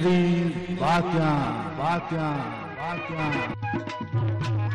धीनेरी बात्यां बात्यां बात्यां।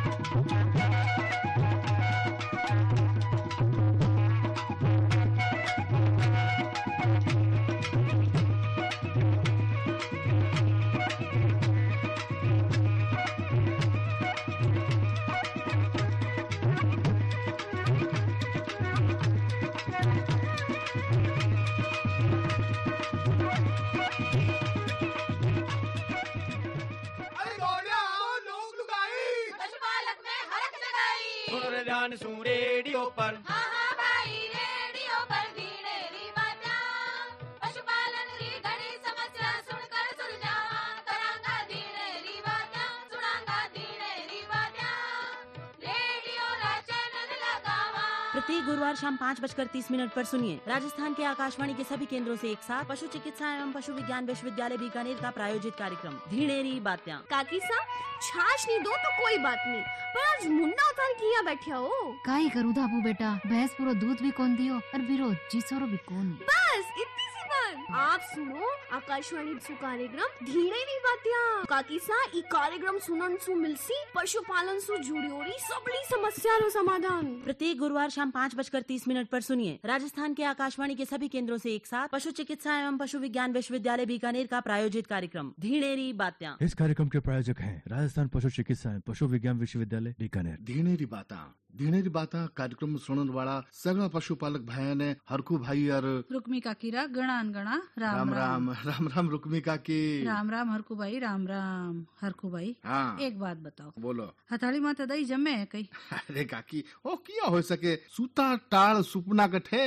सु रेडियो पर हाँ भाई रेडियो पर धीनेरी बात्यां पशुपालन की घनी समस्या सुनकर सुलझावा करांगा धीनेरी बात्यां सुनांगा धीनेरी बात्यां रेडियो रा चैनल लगावा। प्रति गुरुवार शाम 5:30 पर सुनिए राजस्थान के आकाशवाणी के सभी केंद्रों से एक साथ पशु चिकित्सा एवं पशु विज्ञान विश्वविद्यालय बीकानेर का प्रायोजित कार्यक्रम धीनेरी बात्यां। काकी साहब छाछ नहीं दो तो कोई बात नहीं, पर आज मुन्ना उतार किया बैठे हो। काई करूँ धाबू बेटा, भैंस पूरा दूध भी कौन दियो और बिरो जिसरो भी कौन। बस इतनी सी बात। आप सुनो आकाशवाणी सु कार्यक्रम धीनेरी बात्यां। काकी सा ई कार्यक्रम सुनन सु मिलसी पशुपालन सु जुड़ियोरी सबली समस्या रो समाधान। प्रति गुरुवार शाम 5:30 पर सुनिए राजस्थान के आकाशवाणी के सभी केंद्रों से एक साथ पशु चिकित्सा एवं पशु विज्ञान विश्वविद्यालय बीकानेर का प्रायोजित कार्यक्रम धीनेरी बात्यां। इस कार्यक्रम के प्रायोजक हैं राजस्थान पशु चिकित्सा एवं पशु विज्ञान विश्वविद्यालय बीकानेर। धीनेरी बाता कार्यक्रम सुनने वाला सगला पशुपालक भाई ने हरकू भाई और रुक्मी काकीरा गणान गणा राम राम राम राम रुक्मी काकी राम राम हरकू भाई राम राम हरकू भाई। हाँ एक बात बताओ, बोलो। हथाली माता दई जमे है कई? अरे काकी ओ किया हो सके सूता टाल सुपना कठे।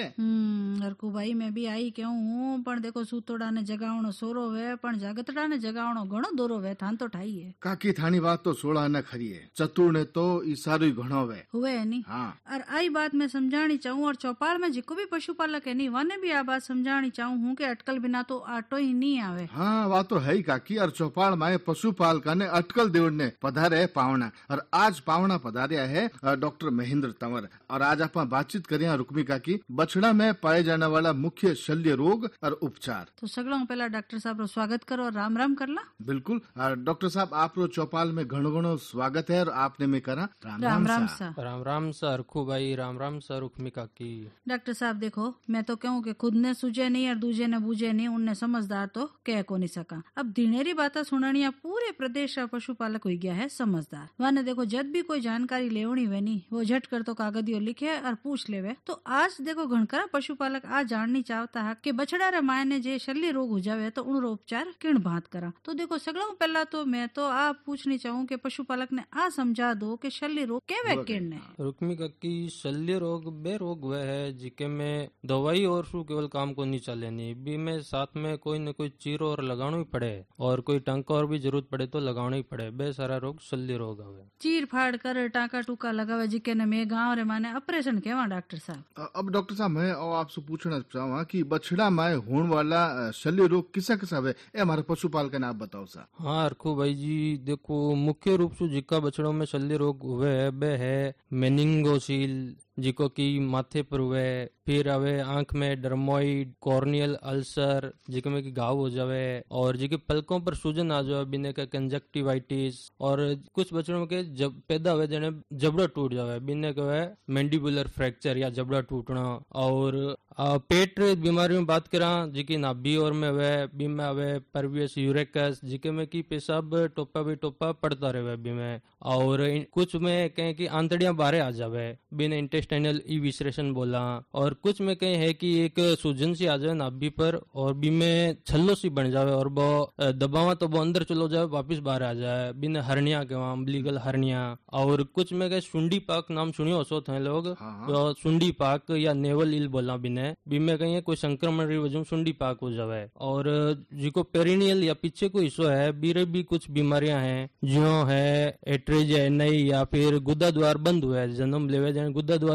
हरकू भाई मैं भी आई क्यों हूँ, पण देखो सूतोड़ा ने जगावणो सोरो वे पण जागतड़ा ने जगावणो घणो दोरो वे थान तो ठाई है। काकी थानी बात तो सोड़ा न खरी है, चतुर ने तो इसारो घणो वे हुए नहीं। हाँ और आई बात मैं समझानी चाहूँ और चौपाल में जिको भी पशुपालक है नहीं वाने भी आ बात समझानी चाहूँ हूँ कि अटकल बिना तो आटो ही नहीं आवे। हाँ बात तो है ही काकी। और चौपाल माए पशुपालका ने अटकल देवड़ने पधारे पावना, और आज पावना पधारिया है डॉक्टर महेंद्र तंवर। और आज आप बातचीत करिए रुक्मी काकी बछड़ा में पाए जाने वाला मुख्य शल्य रोग और उपचार। तो सगलों पहला डॉक्टर साहब रो स्वागत करो और राम राम करला। बिल्कुल डॉक्टर साहब आप रो चौपाल में घणो घणो स्वागत है और आपने में करा राम राम सा। राम राम सा रखू भाई राम राम सा रुक्मी काकी। डॉक्टर साहब देखो मैं तो कहूँ कि खुद ने सूझे नहीं और दूजे ने बूझे नहीं, उनने समझदार तो कह को नहीं सका। अब धीनेरी बातें सुनानिया पूरे प्रदेश का पशुपालक हो गया है समझदार। वाने देखो जब भी कोई जानकारी लेवनी वे नहीं वो झट कर तो कागदियो लिखे और पूछ लेवे। तो आज देखो घणकरा पशुपालक आज जाननी चाहता है कि बछड़ा रे माय ने जे शल्य रोग हो जावे तो उन उपचार किण भांत करा। तो देखो सगला पहला तो मैं तो आप पूछनी चाहूँ कि पशुपालक ने आ समझा दो कि शल्य रोग केवे किण ने। रुक्मी काकी शल्य रोग बे रोग वह है जिके में दवाई और शू केवल काम को नहीं चले नहीं, बी में साथ में कोई न कोई चीरो और लगाना ही पड़े और कोई टांका और भी जरूरत पड़े तो लगाना ही पड़े। बे सारा रोग शल्य रोग है। चीर फाड़ कर टाका टूका लगावे जिके ने मैं गाँव रे माने ऑपरेशन कहवा डॉक्टर साहब। अब डॉक्टर साहब मैं आपसे पूछना चाहूँ कि बछड़ा माए होने वाला शल्य रोग किसा किसा है, हमारे पशुपालक ने आप बताओ सा। हाँ रखू भाई जी देखो मुख्य रूप से जिका बछड़ों में शल्य रोग हुए है बे है मेनिंगोसील जिको की माथे पर हुए, फिर आवे आंख में डर्मोइड, कॉर्नियल अल्सर जिके में की घाव हो जावे, और जिके पलकों पर सूजन आ जावे बिने का कंजक्टिवाइटिस, और कुछ बच्चों के जब पैदा हुए जने जबड़ा टूट जावे बिने का मैंडिबुलर फ्रैक्चर या जबड़ा टूटना। और पेट बीमारियों में बात करा जिकी नाभि और में वे बीमे आवे परवियस यूरेकस जिके में की पेशाब टोपा भी टोपा पड़ता रहे बी में, और कुछ में कहें कि आंतड़ियां बाहर आ जावे बिना इंटेस्टाइनल इविसरेशन बोला, और कुछ में कहें है कि एक सूजन सी आ जाए नाभि पर और बी में छल्लो सी बन जावे और वो दबावा तो वो अंदर चलो जाए वापिस बाहर आ जाए बिना हरनिया के वहाँ अम्बलिकल हरनिया। और कुछ में कहे सुंडी पाक नाम सुनियो सो थे लोग, तो सुंडी पाक या नेवल इल बोला बिने बीमे कहीं कोई संक्रमण री वजह सुंडी पाक हो जावे। और जिको पेरिनियल या पीछे कोई हिस्सो है बीरे भी कुछ बीमारियां हैं जो है एट्रेजिया नहीं या फिर गुदा द्वार बंद हुआ है जन्म लेवे जाने गुदा द्वार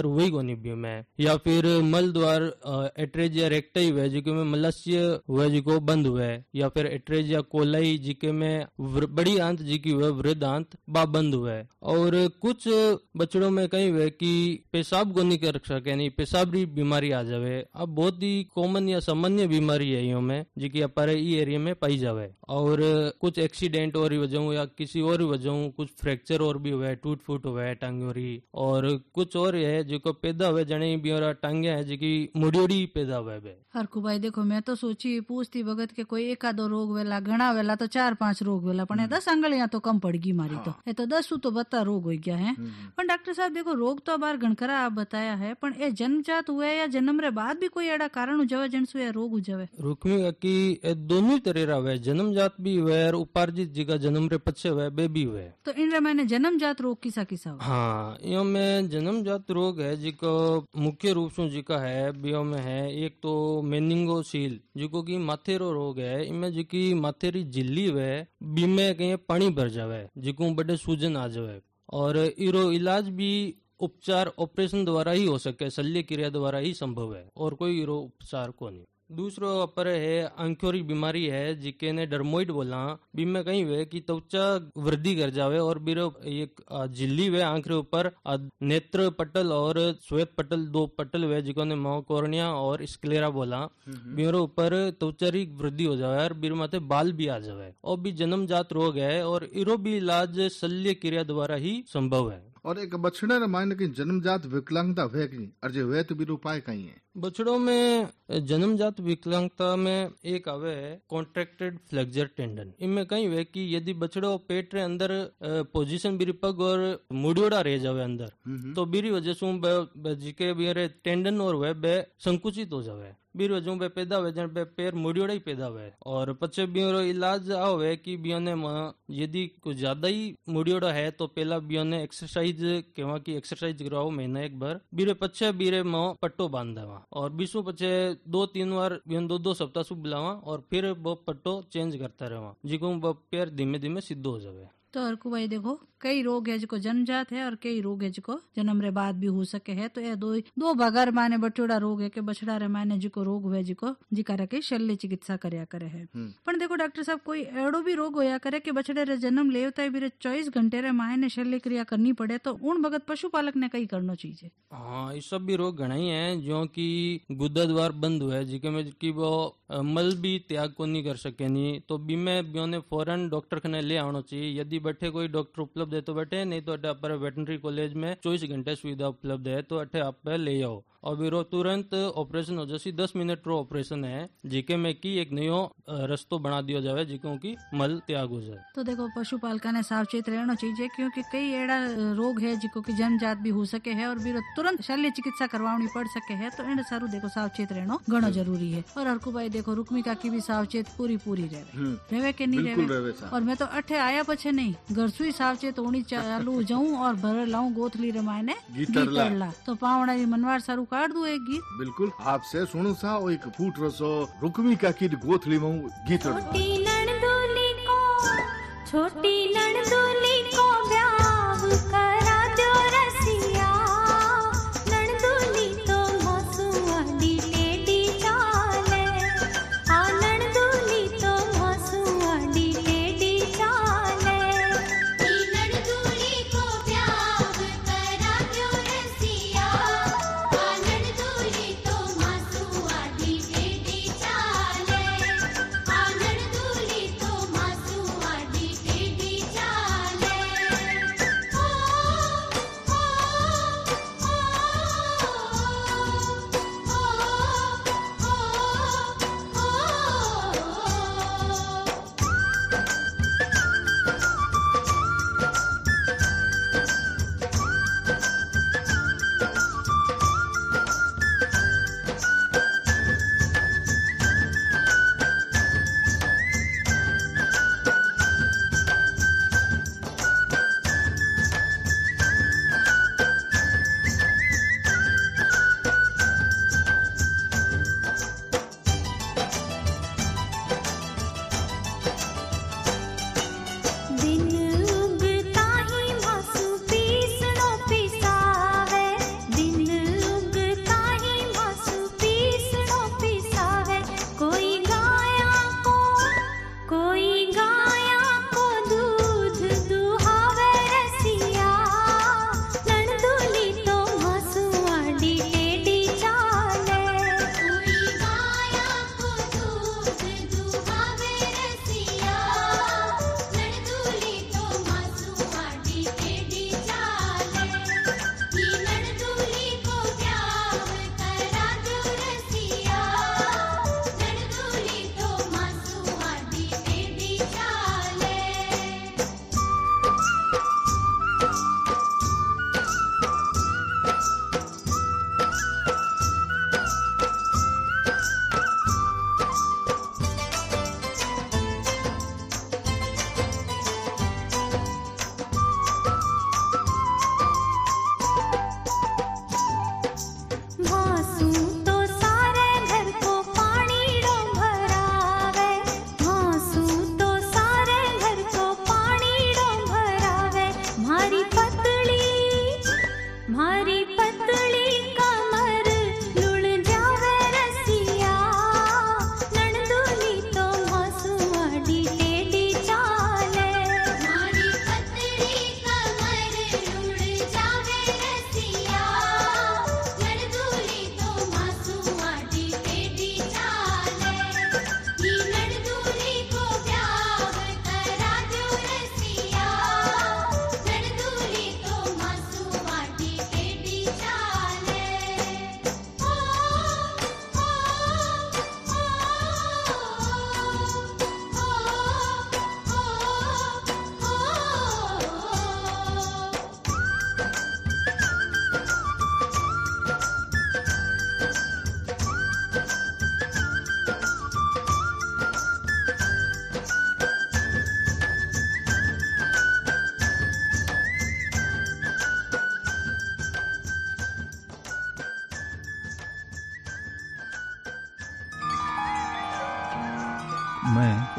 पर वही कोनी भी में, या फिर मल द्वार एट्रेजिया रेक्टाई हुए जिके में मलस्य हुए जिको बंद हुए, या फिर एट्रेजिया कोलाई जिके में बड़ी आंत जिकी हुए वृद्ध आंत बा बंद हुए। और कुछ बच्चों में कहीं हुए कि पेशाब को नहीं कर सके, नहीं पेशाबरी बीमारी आ जावे। अब बहुत ही कॉमन या सामान्य बीमारी है यो में जिकी अपारे ई एरिया में पाई जावे। और कुछ एक्सीडेंट और वजह या किसी और वजह कुछ फ्रैक्चर और भी हुए, टूट फूट हुए टांगोरी, और कुछ और है जिको पैदा हुए जने भी और टांगे है जिकी मुड़ियोड़ी पैदा हुए बे। हर को भाई देखो मैं तो सोची पूछती भगत के कोई एक आधो रोग वेला, घना वेला तो 4-5 रोग वेला, पण 10 आंगलियां तो कम पड़गी मारी। तो ये तो 10 तो बता रोग हो गया है। पर डॉक्टर साहब देखो रोग तो बार गणकरा आप बताया है, पण ये जन्मजात हुए या जन्म रे बाद भी कोई एड़ा कारण हो जावे जनसु या रोग हो जावे? रुक्मी की दोनों तरह हुए, जन्मजात भी हुए और उपार्जित जिका जन्म रे पछे हुए बे भी हुए। तो इन रे मैंने जन्मजात रोग किसा किसा हुआ? हाँ, यो में जन्मजात रोग है जिको मुख्य रूप से जिका है बियो में है एक तो मेनिंगोसील जिको की माथेरो रोग है। इनमें जिकी माथेरी झिल्ली हुए बीमे कहीं पानी भर जावे जिको बड़े सूजन आ जावे। और इरो इलाज भी उपचार ऑपरेशन द्वारा ही हो सके, शल्य क्रिया द्वारा ही संभव है और कोई इरो उपचार को नहीं। दूसरो अपर है आंखोरी बीमारी है जिके ने डर्मोइड बोला। बीमे कहीं हुए कि त्वचा वृद्धि कर जावे और बिरो एक झिल्ली वे आंख रे ऊपर नेत्र पटल और श्वेत पटल, 2 पटल हुए जिको ने कॉर्निया और स्क्लेरा बोला। बिरो ऊपर त्वचारी वृद्धि हो जावे और बिरो माथे बाल भी आ जावे। और भी जन्मजात रोग है और इरो भी इलाज शल्य क्रिया द्वारा ही संभव है। और एक बछड़े रे मायने की जन्मजात विकलांगता हुए की अर्जे हुए तो भी उपाय कहीं है? बछड़ों में जन्मजात विकलांगता में एक आवे है कॉन्ट्रैक्टेड फ्लेक्सर टेंडन। इनमें कहीं हुए कि यदि बछड़ो पेट रे अंदर पोजीशन बिरी पग और मुड़ियोड़ा रह जावे अंदर, तो बिरी वजह से जिके बिरे टेंडन और वे बे संकुचित हो जावे। बीर वजह पे पैदा हुए जन पे पैर मुड़ियोड़ा ही पैदा हुए। और पचे बियो इलाज आवे कि बियो ने यदि कुछ ज्यादा ही मुड़ियोड़ा है तो पहला बियो ने एक्सरसाइज केवा की एक्सरसाइज कराओ महीना एक बार। बीरे पचे बीरे में पट्टो बांध देवा और बीसो पचे 2-3 बार बियो 2-2 सप्ताह सुख बुलावा और फिर वो पट्टो चेंज करता रहा जिको वो पैर धीमे धीमे सिद्ध हो जावे। तो हरकू भाई देखो कई रोग है जिको जन्मजात है और कई रोग है जिको जन्म रे बाद भी हो सके है। तो ये दो भागा रे माने बटोड़ा रोग है के बछड़ा रे माने जिको रोग हुए जिको जिका रखे शल्य चिकित्सा करया करे है। पर देखो डॉक्टर साहब कोई एड़ो भी रोग होया करे कि बछड़े रे जन्म लेवता भी 24 घंटे रे माने शल्य क्रिया करनी पड़े, तो उन भगत पशुपालक ने कई करना चाहिए? हाँ, ये सब भी रोग घना ही है जो कि गुदा द्वार बंद हुए जिके में कि वो मल भी त्याग को नहीं कर सके नहीं, तो बीमे बियो ने फौरन डॉक्टर खने ले आना चाहिए। यदि बैठे कोई डॉक्टर उपलब्ध है तो बैठे, नहीं तो अटे पर वेटनरी कॉलेज में 24 घंटे सुविधा उपलब्ध है तो अटे आप ले आओ और बिरो तुरंत ऑपरेशन हो जैसी 10 मिनट रो ऑपरेशन है जिके में की एक नयो रस्तो बना दियो जावे जिको की मल त्याग हो जाए। तो देखो पशुपालका ने सावचेत रहना चाहिए क्योंकि कई एड़ा रोग है जिको की जन्मजात भी हो सके है और बिरो तुरंत शल्य चिकित्सा करवानी पड़ सके है। तो इन सारू देखो सावचेत रहना घणो जरूरी है। और हरकू भाई देखो रुक्मी काकी भी सावचेत पूरी रहे के नहीं रहे। और मैं तो अठे आया पछे नहीं घर से सावचेत होनी चालू जाऊं और भर लाऊं गोथली रे मायने गीतरला तो पावड़ा मनवार सारू काट दू एक गीत। बिल्कुल आपसे सुनो सा एक फूट रसो रुक्मी काकी गोथली में गीत। छोटी नणदोली को ब्याह करा दो रसिया, नणदोली तो हंसुआ दी टेढ़ी चाले, आ नणदोली तो हंसुआ दी टेढ़ी चाले। नणदोली को ब्याह करा दो रसिया, आ नणदोली तो हंसुआ दी टेढ़ी चाले, आ नणदोली तो हंसुआ दी टेढ़ी चाले। ओ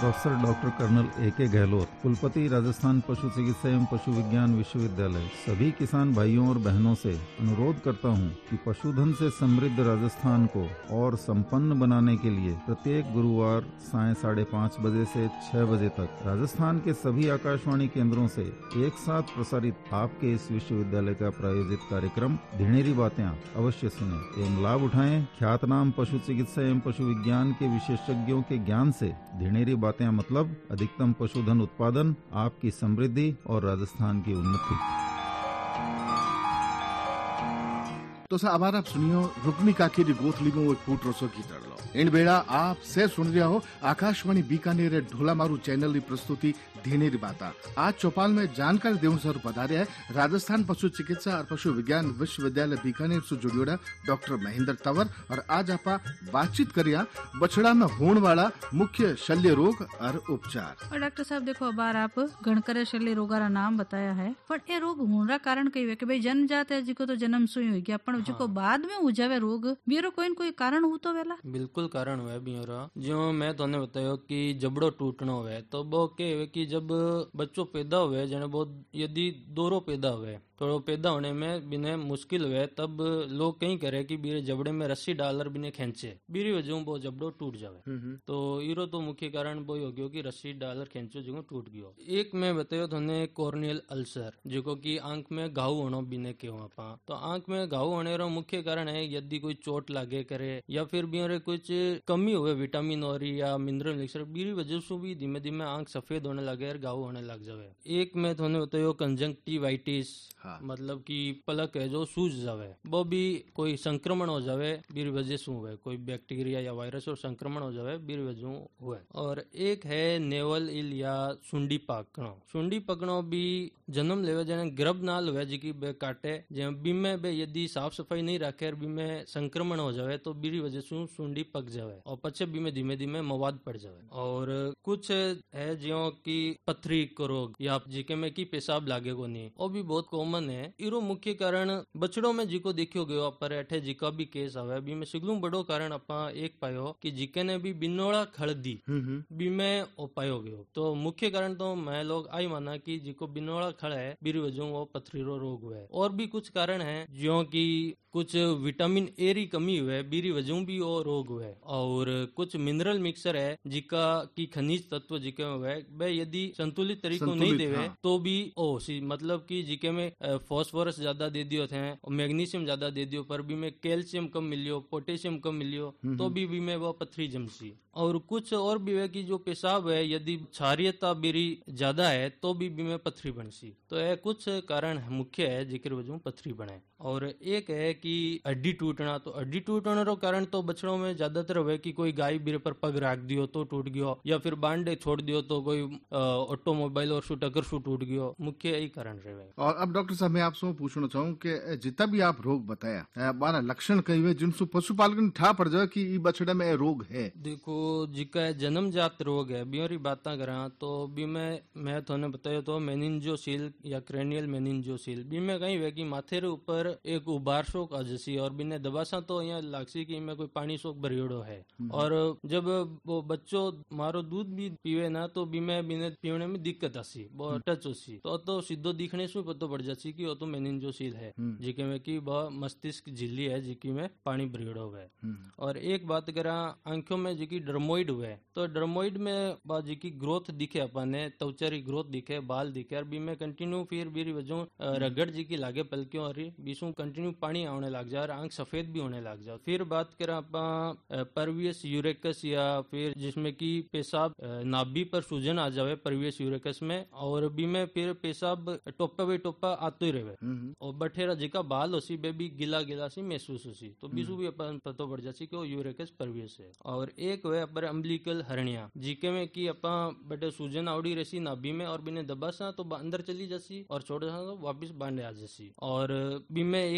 professor doctor colonel A.K. Gehlot, कुलपति राजस्थान पशु चिकित्सा एवं पशु विज्ञान विश्वविद्यालय, सभी किसान भाइयों और बहनों से अनुरोध करता हूं कि पशुधन से समृद्ध राजस्थान को और संपन्न बनाने के लिए प्रत्येक गुरुवार साय 5:30 बजे से 6 बजे तक राजस्थान के सभी आकाशवाणी केंद्रों से एक साथ प्रसारित आपके इस विश्वविद्यालय का प्रायोजित कार्यक्रम धिणेरी बातें अवश्य सुनें एवं लाभ उठाएं। ख्यातनाम पशु चिकित्सा एवं पशु विज्ञान के विशेषज्ञों के ज्ञान से धिणेरी बातें मतलब अधिकतम पशुधन उत्पादन, आपकी समृद्धि और राजस्थान की उन्नति। तो सा आभार आप सुनियो रुक्मी काकी री गोथलीगो वो फूट रसो की तरलो इन बेड़ा आप से सुन रहा हो आकाशवाणी बीकानेर ढोला मारू चैनल की प्रस्तुति धीनेरी बाता। आज चौपाल में जानकारी देवन सर पधारे है राजस्थान पशु चिकित्सा और पशु विज्ञान विश्वविद्यालय बीकानेर से जुड़ियोड़ा डॉक्टर महेंद्र तंवर और आज आप बातचीत करिया बछड़ा में होने वाला मुख्य शल्य रोग और उपचार। और डॉक्टर साहब देखो बार आप गणकर शल्य रोगा रा नाम बताया है, पर ये रोग होने कारण कही है कि भाई जन्म जात है जिको तो जन्म सुई हो गया, पर जिको बाद में उजावे रोग बियो कोई न कोई कारण हो तो वेला। बिल्कुल कारण हुआ बियो जो मैं तोने बतायो कि जबड़ो टूटनो हुए तो वो के कि जब बच्चों पैदा हुए जने बहुत यदि दोरो पैदा हुए तो पैदा होने में बिने मुश्किल हुए तब लोग कहीं करे कि बीरे जबड़े में रस्सी डालकर बिने खींचे बीरी वजह वो जबड़ो टूट जावे। तो इरो तो मुख्य कारण वो हो गयो कि रस्सी डालकर खींचो जो टूट गयो। एक मैं बतायो थोने कॉर्नियल अल्सर जो कि आंख में घाव होनो बिने क्यों आपा तो आंख में घाव होने रो मुख्य कारण है यदि कोई चोट लागे करे या फिर बीरे कुछ कमी हुए विटामिन और या मिनरल मिक्सर बीरी वजह से भी धीमे धीमे आंख सफेद होने लगे और घाव होने लग जावे। एक मैं थोने बतायो कंजंक्टिवाइटिस मतलब कि पलक है जो सूज जावे वो भी कोई संक्रमण हो जावे बीरी वजह से हुए कोई बैक्टीरिया या वायरस और संक्रमण हो जावे बीरी वजह हुए। और एक है नेवल इल या सुंडी पकड़ो भी जन्म लेवे जने गर्भ नाल हुए जी की बे काटे जे बीमे बे यदि साफ सफाई नहीं रखे बीमे संक्रमण हो जावे तो बीरी वजह से सुंडी पक जावे और पचे बीमे धीमे धीमे मवाद पड़ जावे। और कुछ है जो कि पथरी को रोग या जिके में की पेशाब लागे को नहीं वो भी बहुत कॉमन है। इरो मुख्य कारण बछड़ों में जिको देखियो गयो पर अठे जिका भी केस आवे बी में सिगलू बड़ो कारण अपा एक पायो कि जिके ने भी बिनोड़ा खड़दी बी में ओ पायो गयो। तो मुख्य कारण तो मैं लोग आई माना कि जिको बिनोड़ा खड़ा है बीरी वजह वो पथरी रो रोग हुए। और भी कुछ कारण है जो कि कुछ विटामिन ए री कमी हुए बीरी वजह भी वो रोग हुए। और कुछ मिनरल मिक्सर है जिका की खनिज तत्व जिके में हुए वे यदि संतुलित तरीको नहीं देवे तो भी ओ मतलब कि जिके में फॉस्फोरस ज्यादा दे दियो थे और मैग्नीशियम ज्यादा दे दियो पर भी में कैल्शियम कम मिलियो पोटेशियम कम मिलियो तो भी में वो पथरी जमसी। और कुछ और भी है कि जो पेशाब है यदि क्षारीयता बीरी ज्यादा है तो भी में पथरी बनसी। तो यह कुछ कारण मुख्य है जिक्र वजह पथरी बने। और एक है कि हड्डी टूटना तो हड्डी टूटने रो कारण तो बछड़ों में ज्यादातर हुए कि कोई गाय बीरे पर पग रख दियो तो टूट गयो या फिर बांडे छोड़ दियो तो कोई ऑटोमोबाइल और शू टक्कर शू टूट गयो मुख्य यही कारण रहे। और अब डॉक्टर साहब मैं आपसे पूछना चाहूँ कि जितना भी आप रोग बताया बारह लक्षण कही हुए जिनसे पशुपालक ठा पड़ जाए कि ई बछड़े में रोग है। देखो जिका जन्मजात रोग है बियोरी बात करा तो बी में मैं थोने बताया तो मेनिंजोसील या क्रेनियल मेनिंजोसील बी में कहीं वे कि माथे रे ऊपर एक उबार शोक अजसी और बिने दबासा तो यहाँ लागसी कि मैं कोई पानी शोक भरियोड़ो है। और जब वो बच्चों मारो दूध भी पीवे ना तो बीमे बिने पीने में दिक्कत आसी बहुत टच होसी तो सीधो दिखने से पता पड़ जासी कि वो तो मेनिंजोसील है जिके में कि वह मस्तिष्क झिल्ली है जिकी में पानी भरियोड़ो है। और एक बात करा आंखों में जिकी डर्मोइड हुए तो डर्मोइड में जिकी ग्रोथ दिखे अपने त्वचारी ग्रोथ दिखे बाल दिखे और बीमे कंटिन्यू फिर बीरी वजह रगड़ जी की लागे पलकियों और बीसू कंटिन्यू पानी आने लग जाए और आंख सफेद भी होने लग जाए। फिर बात करा परवियस यूरेकस या फिर जिसमें कि पेशाब नाभि पर सूजन आ जावे परवियस यूरेकस में और बीमे फिर पेशाब टोपा बे टोपा आतो ही रहे और बठेरा जिका बाल होसी बे भी गिला गिला सी महसूस होसी तो बीसू भी अपन पता पड़ जासी कि वो यूरेकस परवियस है। और एक वे पर अम्बिलिकल हर्निया जिके में कि अपा बटे सूजन आवड़ी रहसी नाभि में और बिने दबासा तो अंदर चली जासी और छोड़ तो वापिस बांधे आ जासी। और बीमे एक अपने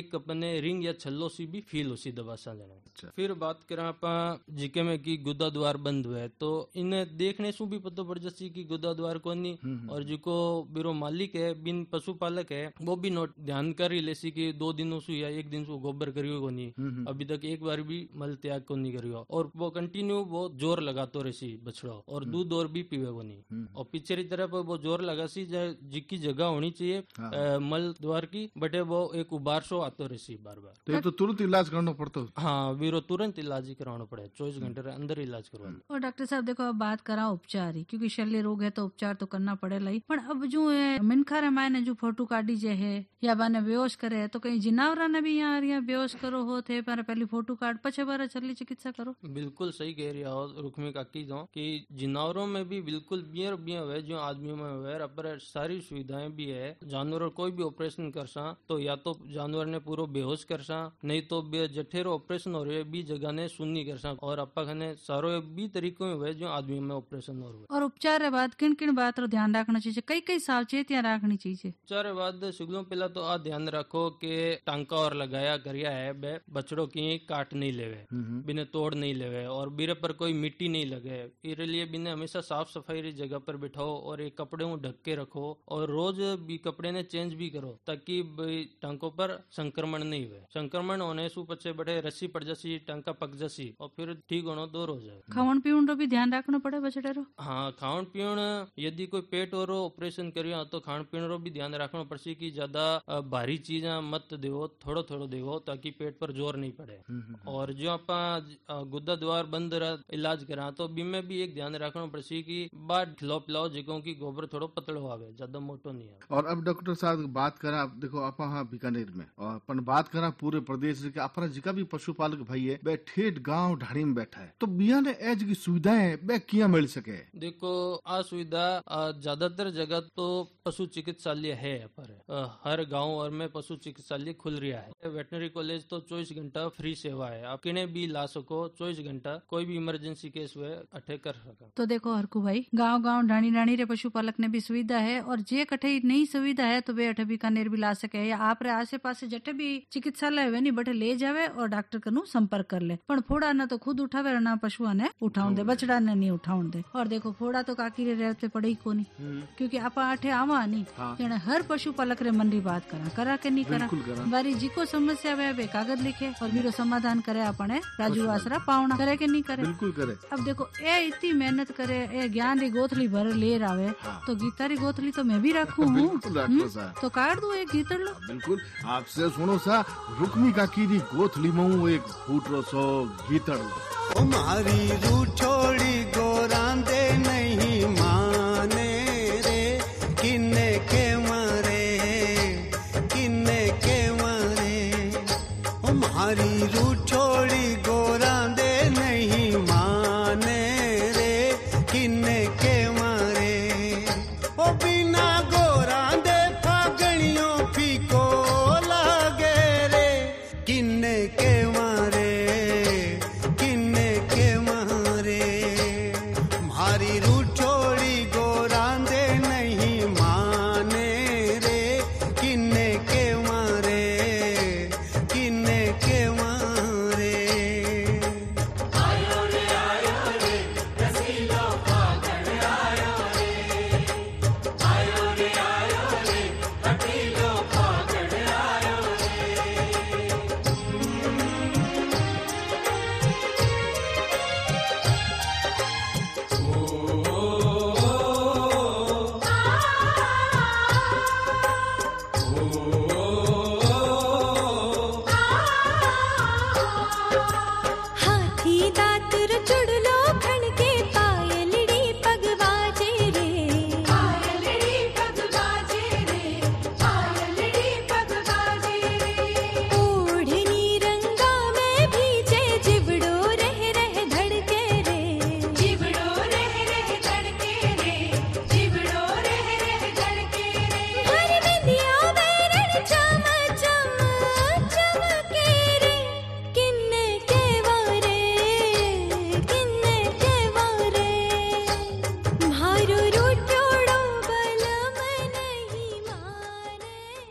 ने रिंग या छल्लो सी भी फील उसी दबा सा जाना। अच्छा। फिर बात करें आप जिके में की गुदा द्वार बंद हुए तो इन्हें देखने से भी पता पड़ जाती कि गुदा द्वार कोनी, और जिको बिरो मालिक है बिन पशुपालक है वो भी नोट ध्यान कर ही लेसी कि 2 दिनों से या 1 दिन से गोबर करियो कोनी, अभी तक एक बार भी मल त्याग को नहीं करियो, और वो कंटिन्यू वो जोर लगातो रहसी बछड़ो, और दूध और भी पीवे कोनी, और पीछे की तरफ वो जोर लगा सी जिकी जगह होनी चाहिए मल द्वार की, बटे वो एक उबार सो आतो रहसी बार बार। तो ये तो तुरंत इलाज करना पड़ता। हाँ, वीरो तुरंत इलाज ही करवाना पड़े, 24 घंटे के अंदर इलाज करवा। और डॉक्टर साहब देखो अब बात करा उपचार ही, क्योंकि शल्य रोग है तो उपचार तो करना पड़ेगा ही, पर अब जो है मिनखा रे मायने जो फोटो काटी जे है या बाने बेहोश करे तो कहीं जिनावरा ने भी यहाँ बेहोश करो हो थे पर पहले फोटो काट पछे बार शल्य चिकित्सा करो। बिल्कुल सही कह रही हो रुक्मी काकी जो कि जानवरों में भी बिल्कुल बियर हुए जो आदमियों में हुए, पर सारी सुविधाएं भी है। जानवर कोई भी ऑपरेशन कर सा तो या तो जानवर ने पूरा बेहोश कर सा, नहीं तो जठेरो ऑपरेशन हो रहे बी जगह ने सुन्नी कर सा, और अपा खाने सारो भी तरीकों में हुए जो आदमियों में ऑपरेशन हो रहे। और उपचार के बाद किन किन बात रो ध्यान रखना चाहिए, कई कई सावचेतियां रखनी चाहिए। उपचार के बाद सिगलों पहला तो आ ध्यान रखो कि टांका और लगाया करिया है बे बछड़ों की काट नहीं लेवे, बिने तोड़ नहीं लेवे, और बीरे पर कोई मिट्टी नहीं लगे, इसके लिए बिने हमेशा साफ सफाई री जगह पर बिठाओ, और एक कपड़े को ढक के रखो, और रोज भी कपड़े ने चेंज भी करो ताकि टांकों पर संक्रमण नहीं हुए। संक्रमण होने से पचे बड़े रस्सी पड़ जासी, टांका पक जासी, और फिर ठीक होना दूर हो जाए। खावन पीवन रो भी ध्यान रखना पड़े बछड़े रो। हाँ, खावन पीवन यदि कोई पेट और ऑपरेशन करियो तो खान पीन रो भी ध्यान रखना पड़सी कि ज्यादा भारी चीजा मत देवो, थोड़ो थोड़ो देवो ताकि पेट पर जोर नहीं पड़े। और जो आप गुदा द्वार बंद इलाज करा तो बीमे भी एक ध्यान रखना पड़सी कि बाद खिलाओ पिलाओ जिको की गोबर थोड़ो पतलो आवे, ज्यादा मोटो नहीं आवे। और अब डॉक्टर साहब बात करा, देखो आप हाँ बीकानेर में और अपन बात करा पूरे प्रदेश के अपना जिका भी पशुपालक भाई है वे ठेठ गाँव ढाणी में बैठा है, तो बिया ने एज की सुविधाएं वे किया मिल सके। देखो आ सुविधा ज्यादातर जगह तो पशु चिकित्सालय है, पर हर गांव और में पशु चिकित्सालय खुल रहा है। वेटनरी कॉलेज तो 24 घंटा फ्री सेवा है, आप किने भी ला सको 24 घंटा, कोई भी इमरजेंसी केस हुए अठे कर सका। तो देखो हरकू भाई गांव गांव ढाणी ढाणी रे पशुपालक ने भी सुविधा है, और जे कठे नहीं सुविधा है तो वे अठे बीकानेर भी ला सके, या आप रे आसे पासे जटे भी चिकित्सालय है नी बटे ले जावे और डॉक्टर कनु संपर्क कर ले। पण फोड़ा ना तो खुद उठावे ना पशुआ ने उठाउन दे, बछड़ा ने नहीं उठाउन दे। और देखो फोड़ा तो काकी रे रहते पड़े ही कोनी, क्योंकि आप अठे आवा नहीं जने हर पशुपालक रे मन री बात करा के नहीं करा, बारी जिको समस्या वे कागज लिखे और बीरो समाधान करे अपने राजू आसरा पावना करे के नहीं करे। बिल्कुल करे। अब देखो ए इतनी मेहनत करे, ए ज्ञान री गोथली भर ले रावे, तो गीता री गोथली तो मैं भी रखू हूँ, तो काट दू एक गीतर लो। बिल्कुल आपसे सुनो सा रुक्मी काकी री गोथली में एक फूटरो सो गीतर लो। मारी रूठोड़ी गोरांदे नहीं माने रे, किन्ने के मारे किन्ने के मारे, ओ मारी रूठोड़ी गोरांदे नहीं माने रे, किन्ने के मारे, ओ बिना गोरांदे फागणियों फीको लागे रे, किन्ने के मारे किन्ने के मारे।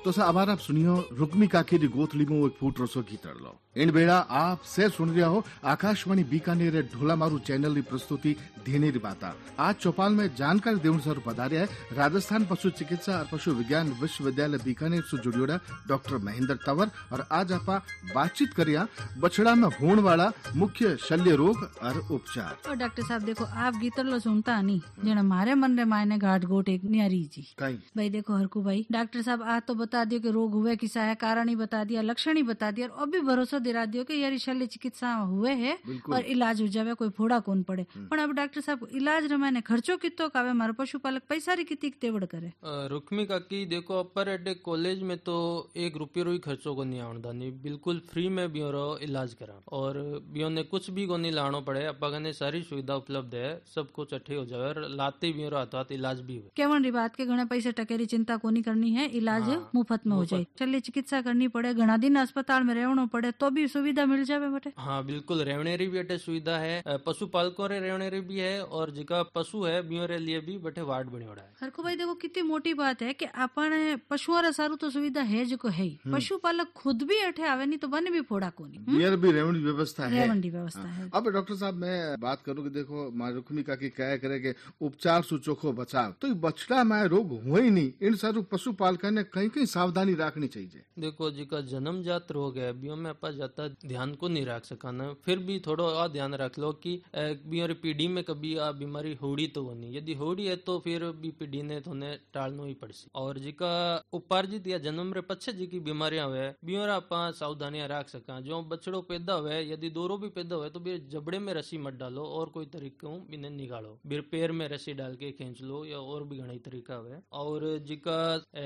तो सा अबार आप सुनियो रुक्मी काकी री गोथली में एक फूट रसो गीतड़ लो। इन बेड़ा आप से सुन रहा हो आकाशवाणी बीकानेर ढोला मारू चैनल री प्रस्तुति धीनेरी बाता। आज चौपाल में जानकारी देवन सर पधारे है राजस्थान पशु चिकित्सा और पशु विज्ञान विश्वविद्यालय बीकानेर से जुड़ियोड़ा डॉक्टर महेंद्र तंवर और आज आप बातचीत करिया बछड़ा में होने वाला मुख्य शल्य रोग और उपचार। और डॉक्टर साहब देखो आप गीतर लो सुनता नहीं जना मारे मन रे मायने घाट गोट एक न्यारी जी भाई देखो हरकू भाई डॉक्टर साहब आज तो बता दियो कि रोग हुए किसा है, कारण ही बता दिया, लक्षण ही बता दिया और भी भरोसा दिला दियो कि यार शल्य चिकित्सा हुए है और इलाज हो जावे, कोई फोड़ा कौन पड़े। पर अब डॉक्टर साहब इलाज रे मायने खर्चो कितो कावे मारो पशुपालक पैसा री कितनी तेवड़ करे। रुक्मी काकी देखो अपर एडे कॉलेज में तो 1 रुपये रो ही खर्चो को नहीं आवदा नहीं, बिल्कुल फ्री में बियोरो इलाज करा और बियो ने कुछ भी को नहीं लानो पड़े, अपा कने सारी सुविधा उपलब्ध है, सब कुछ अठे हो जावे और लाते बियोरो हाथ इलाज भी हुए। केवल री बात के घणे पैसे टके री चिंता को नहीं करनी है, इलाज मुफ्त में हो जाए। शल्य चिकित्सा करनी पड़े, घना दिन अस्पताल में रहना पड़े तो भी सुविधा मिल जावे बटे। हाँ बिल्कुल रहने री भी अटे सुविधा है, पशुपालकों रे रहने री भी है और जिका पशु है बियो रे लिए भी बटे वार्ड बनियोड़ा है। हरको भाई देखो कितनी मोटी बात है कि अपन पशुओं रे सारू तो सुविधा है जो को है, पशुपालक खुद भी अठे आवे नहीं तो बने भी फोड़ा को नहीं, बियर भी रेवड़ी व्यवस्था है। है। अब डॉक्टर साहब मैं बात करूँ कि देखो माँ रुक्मी काकी क्या करे कि उपचार सु चोखो बचाव, तो बछड़ा में रोग हुआ ही नहीं, इन सारू पशुपालक ने कहीं कहीं सावधानी रखनी चाहिए। देखो जिका जन्मजात रोग है बियो में अपा ज्यादा ध्यान को नहीं रख सका ना, फिर भी थोड़ा और ध्यान रख लो कि बियो पीढ़ी में कभी आ बीमारी होड़ी तो नहीं, यदि होड़ी है तो फिर भी पीढ़ी ने थोने टालनो ही पड़सी। और जिका उपार्जित या जन्म रे पछे जी की बीमारियां हुए बियो अपा सावधानियां रख सका। जो बछड़ो पैदा हुए यदि दोरो भी पैदा हुए तो भी जबड़े में रस्सी मत डालो और कोई तरीका बिने निकालो, फिर पैर में रस्सी डाल के खींच लो या और भी घना तरीका हुए। और जिका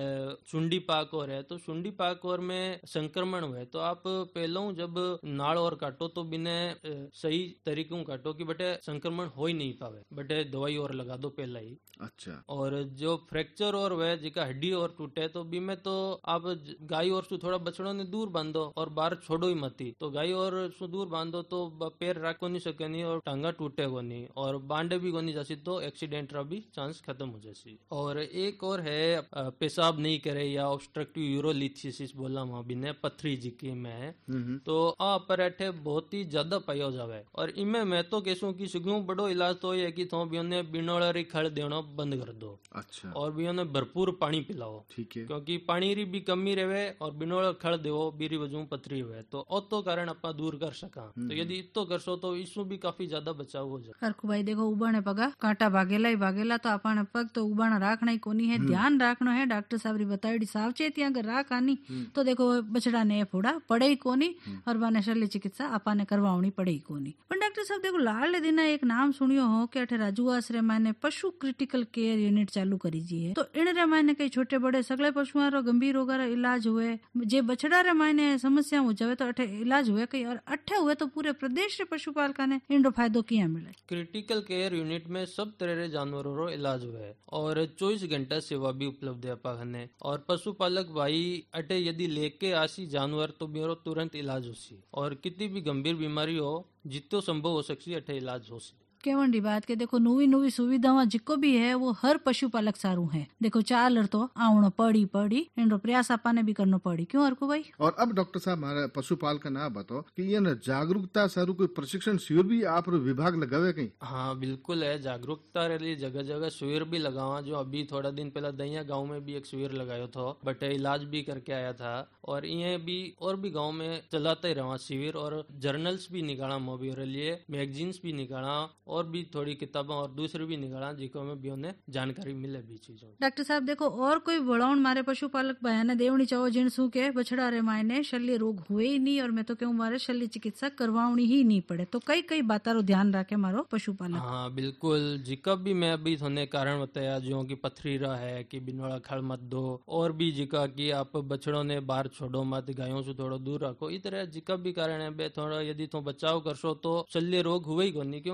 सुंडी पाक और है तो सुंडी पाक और में संक्रमण हुए तो आप पहले जब नाड़ और काटो तो बिने सही तरीकों काटो कि बटे संक्रमण हो ही नहीं पावे, बटे दवाई और लगा दो पहला ही। अच्छा। और जो फ्रैक्चर और वह जिका हड्डी और टूटे तो बी में तो आप गाय और सु थोड़ा बछड़ों ने दूर बांधो और बाहर छोड़ो ही मती, तो गाय और सु दूर बांधो तो पैर रख को नहीं सके नहीं और टांगा टूटे को नहीं और बांधे भी को नहीं जासी तो एक्सीडेंट रा भी चांस खत्म हो जासी। और एक और है पेशाब नहीं करे या ऑब्स्ट्रक्टिव यूरोलिथिसिस बोला वहां बिने पथरी जिकी में तो पर अठे बहुत ही ज्यादा पायो जावे। और इनमें मैं तो कहूं कि सुगुं बड़ो इलाज तो ये कि तो बियो ने बिनोड़ा री खड़ देना बंद कर दो। अच्छा। और बियो ने भरपूर पानी पिलाओ, ठीक है, क्योंकि पानी री भी कमी रहे और बिनोड़ा खड़ देवो बीरी वजह पथरी हुए तो तो कारण अपा दूर कर सका। तो यदि इतो करसो तो इसमें भी काफी ज्यादा बचाव हो जाए। हरकू भाई देखो उबाने पगा कांटा भागेला ही भागेला तो अपन पग तो उबाना राखना ही कोनी है, ध्यान रखना है। डॉक्टर साहब री बताई सावचेतियां अगर राख आनी तो देखो बछड़ा ने फोड़ा पड़े ही कोनी और बने शल्य चिकित्सा आपाने करवावनी पड़े ही कोनी। पर डॉक्टर साहब देखो लाल दिन एक नाम सुनियो हो कि अठे राजूआस रे मायने पशु क्रिटिकल केयर यूनिट चालू करी जी है, तो इन रे मायने कई छोटे बड़े सगले पशुओं रो गंभीर रोग रा इलाज हुए, जे बछड़ा रे मायने समस्या हो जावे तो अठे इलाज हुए कई और अठे हुए तो पूरे प्रदेश रे पशुपालक ने इन फायदो किया मिले। क्रिटिकल केयर यूनिट में सब तरह रे जानवरों रो इलाज हुए और 24 घंटा सेवा भी उपलब्ध है अपने। और पशुपालक भाई अटे यदि लेके आसी जानवर तो मेरो तुरंत इलाज होसी और कितनी भी गंभीर बीमारी हो जितो संभव हो सकती अटे इलाज होसी। केवल री बात के देखो नवी सुविधावां जिको भी है वो हर पशुपालक सारू है। देखो चालर तो आवणो पड़ी इन प्रयास आपाने भी करनो पड़ी, क्यों हरको भाई। और अब डॉक्टर साहब हमारे पशुपाल का नाम बताओ कि ये न जागरूकता सारू कोई प्रशिक्षण शिविर भी आप विभाग लगावे कहीं। हाँ बिल्कुल है, जागरूकता रे लिए जगह जगह शिविर भी लगावा। जो अभी थोड़ा दिन पहला दहिया गाँव में भी एक शिविर लगायो था, बट इलाज भी करके आया था और ये भी और भी गाँव में चलाते ही रहा शिविर और जर्नल्स भी निकाला मोबी रे लिए, मैगजीन्स भी निकाला और भी थोड़ी किताबें और दूसरी भी निकाला जिको में भी उन्हें जानकारी मिले भी चीजों। डॉक्टर साहब देखो और कोई बढ़ाउन मारे पशुपालक बयान देवनी चाहो जिनसू के बछड़ा रे मायने शल्य रोग हुए ही नहीं और मैं तो कहूँ मारे शल्य चिकित्सा करवानी ही नहीं पड़े, तो कई बातों रो ध्यान रखे मारो पशुपालक। हाँ बिल्कुल, जिका भी मैं अभी थोने कारण बताया जो कि पथरी रहा है कि बिनोड़ा खड़ मत दो और भी जिका कि आप बछड़ों ने बाहर छोड़ो मत, गायों से थोड़ा दूर रखो, इस तरह जिका भी कारण है थोड़ा यदि तो बचाव करसो तो शल्य रोग हुए ही को नहीं, क्योंकि शल्य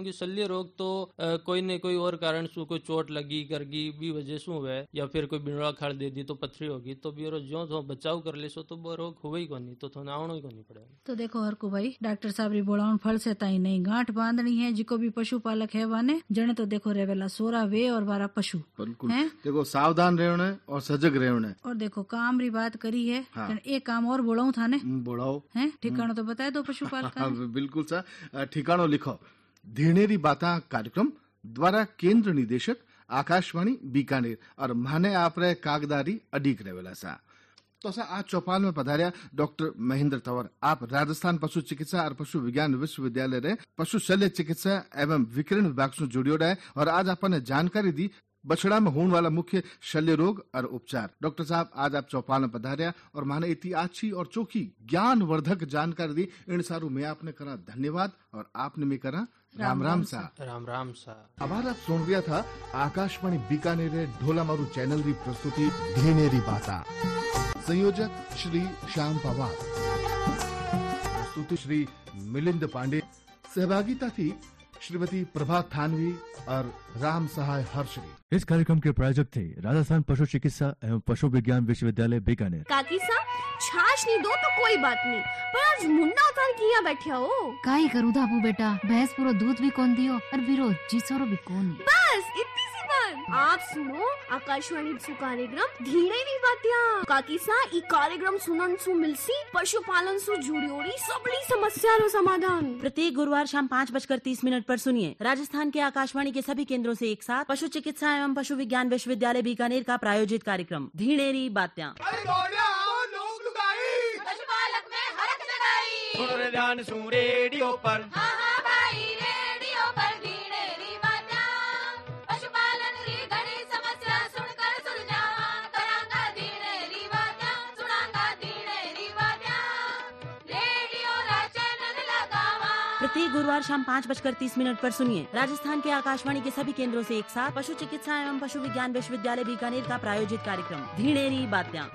शल्य रोग तो कोई न कोई और कारण सु कोई चोट लगी करगी भी वजह से हुए या फिर कोई बिनोड़ा खाड़ दे दी तो पथरी होगी तो बिरो जो तो बचाव कर ले सो तो वो रोग हुआ ही कोनी तो थोड़ा आवणो ही कोनी पड़े। तो देखो हर को भाई डॉक्टर साहब री बोलाउन फल से ताई नहीं गांठ बांधनी है जिको भी पशुपालक है वाने जने तो देखो रेवेला सोरा वे और वारा पशु बिल्कुल देखो सावधान रहना और सजग रहना। और देखो काम री बात करी है एक काम और बोलाऊ था ने बोलाओ है ठिकाना तो बताए दो पशुपालक बिल्कुल सा ठिकानो लिखो धीणेरी बाता कार्यक्रम द्वारा केंद्र निदेशक आकाशवाणी बीकानेर और माने आपरे कागदारी अडीक रेवेला सा। तो आज चौपाल में पधारिया डॉक्टर महेंद्र तंवर। आप राजस्थान पशु चिकित्सा और पशु विज्ञान विश्वविद्यालय रे पशु शल्य चिकित्सा एवं विकिरण विभाग से जुड़ियोड़ा है और आज आपने जानकारी दी बछड़ा में होने वाला मुख्य शल्य रोग और उपचार। डॉक्टर साहब आज आप चौपाल में पधारिया और माने इतनी अच्छी और चौकी ज्ञानवर्धक जानकारी दी इन सारू मैं आपने करा धन्यवाद और आपने में करा राम राम सा। राम राम सा। अब आप सुन रिया था आकाशवाणी बीकानेर ढोला मारू चैनल री प्रस्तुति धीणेरी बाता। संयोजक श्री श्याम पवार, प्रस्तुति श्री मिलिंद पांडे, सहभागिता थी श्रीमती प्रभा थानवी और राम सहाय हर्षरी। इस कार्यक्रम के प्रायोजक थे राजस्थान पशु चिकित्सा एवं पशु विज्ञान विश्वविद्यालय बीकानेर। काकी सा छाछ नहीं दो तो कोई बात नहीं पर आज मुंडा उतार किया बैठे हो। काई करू धाबू बेटा भैंस पूरा दूध भी कौन दियो और बिरो जीसोरो भी कौन। बस इतनी सी बात। आप सुनो आकाशवाणी सु कार्यक्रम धीणेरी बातिया। काकी सा ई कार्यक्रम सुनन सु मिलसी पशुपालन सु जुड़ियोड़ी सबली समस्या रो समाधान। प्रत्येक गुरुवार शाम 5:30 पर सुनिए राजस्थान के आकाशवाणी के सभी केंद्रों से एक साथ पशु चिकित्सा एवं पशु विज्ञान विश्वविद्यालय बीकानेर का प्रायोजित कार्यक्रम धीणेरी बातिया। पशुपालक में हरक जगाई सुन ध्यान सु रेडियो पर। हाँ हाँ भाई रेडियो पर धीणेरी बातिया पशुपालन री घणी समस्या सुनकर सुलझावा करांगा धीणेरी बातिया सुनांगा धीणेरी बातिया रेडियो रा चैनल लगावा। प्रत्येक गुरुवार शाम 5:30 पर सुनिए राजस्थान के आकाशवाणी के सभी केंद्रों से एक साथ पशु चिकित्सा एवं पशु विज्ञान विश्वविद्यालय बीकानेर का प्रायोजित कार्यक्रम धीणेरी बातिया।